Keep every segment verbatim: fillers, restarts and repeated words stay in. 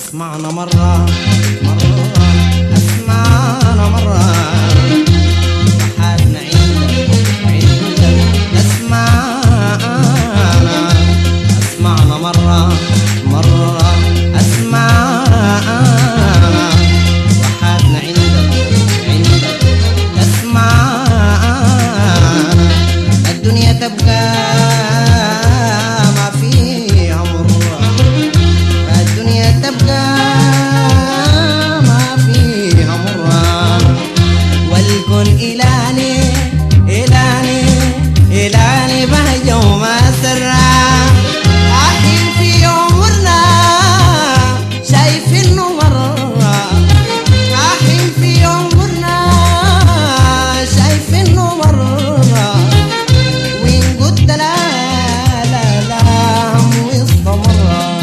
اسمعنا مرة مرة اسمعنا مرة وحدنا عندك عندك اسمعنا اسمعنا مرة مرة اسمعنا وحدنا عندك عندك اسمعنا الدنيا تبقى ما فيها مرة الدنيا تبقى ما فيها مرة والكون إلاني إلاني إلاني بهجة وما سرّا رايحين في عمرنا شايفينه مرة رايحين في عمرنا شايفينه مرة وإن قلت لا لا لا هم وسط مرة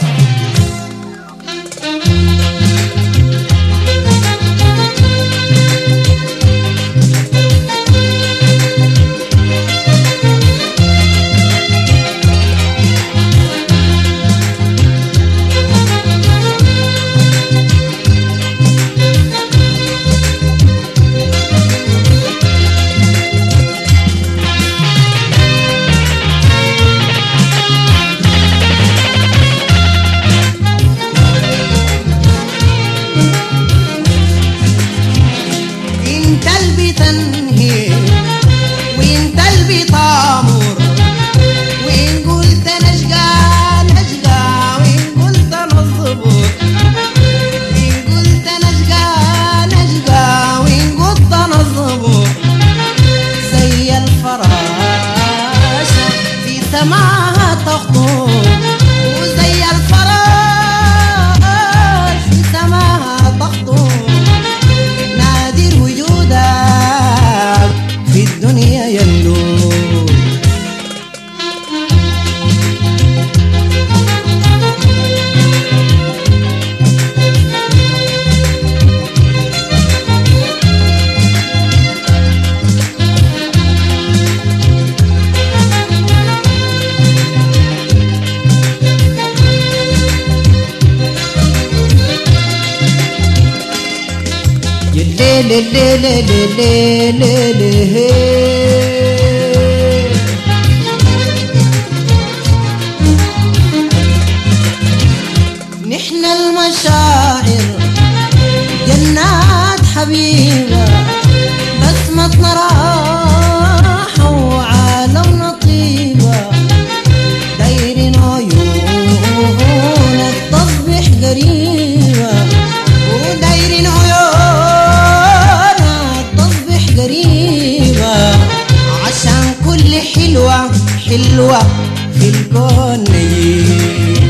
انت اللي بتنهي وانت اللي بتامر وان قلت انا اشقى نشقى وان قلت انا الظبط وان قلت انا اشقى نشقى وان قلت انا الظبط زي الفراشة في سماها تخطر وزي الفراش في سماها تخطر نادر وجودك في الدنيا يندور ليه ليه ليه ليه ليه ليه نحن المشاعر جنات حبيبة بسمتنا راحة وعالمنا طيبة دايرين عيونك تصبح قريبة ودايرين عيونك تصبح قريبة عشان كل حلوة حلوة في الكون نجيبة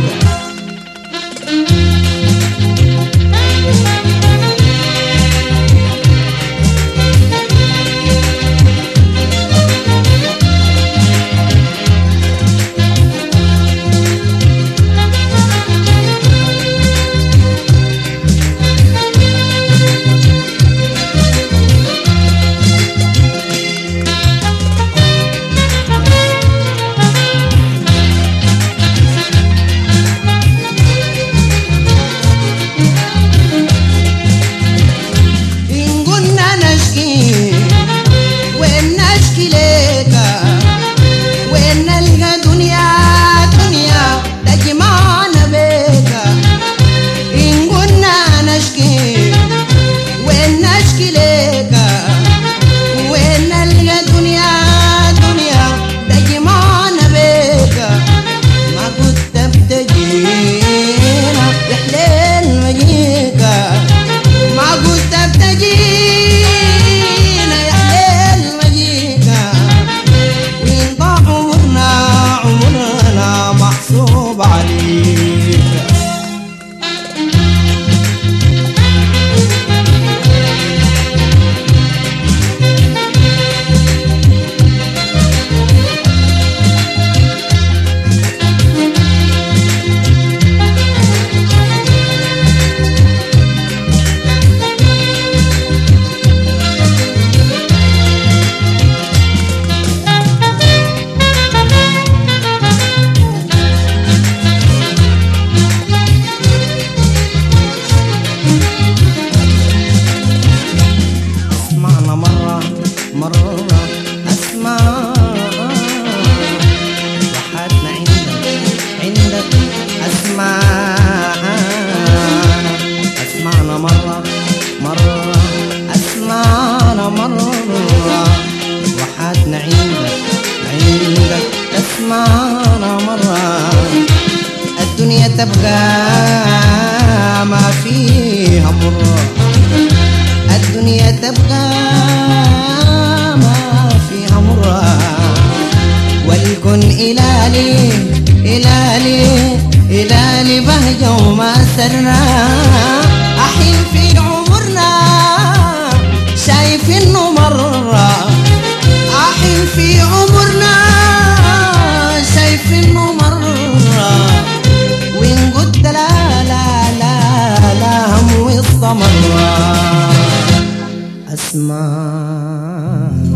أحين في عمرنا شايف إنه مرة، أحين في عمرنا شايف إنه مرة، وإن قلت لا لا لا لا هم وسط مرة. أسمع